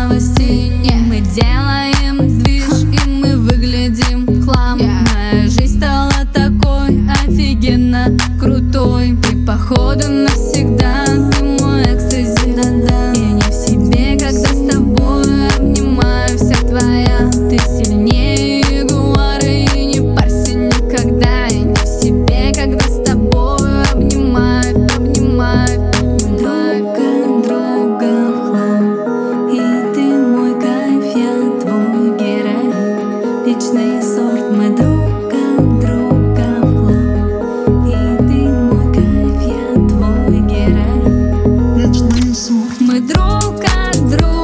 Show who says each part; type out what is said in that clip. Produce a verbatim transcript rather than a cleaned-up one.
Speaker 1: новостей нет. Мы делаем движ, и мы выглядим хлам. Моя жизнь стала такой офигенно крутой. Ты походу навсегда, ты мой экстази. Я не в себе, когда с тобой обнимаю, вся твоя. Ты сильнее ягуара, и не парься никогда. Я не в себе, когда с тобой обнимаю, обнимаю, обнимаю. Друг друга в хлам, и ты мой кайф, я твой герой. Вечный сорт, мы друг от друга в хлам, и ты мой кайф, я твой герой. Вечный сорт, мы друг от друга.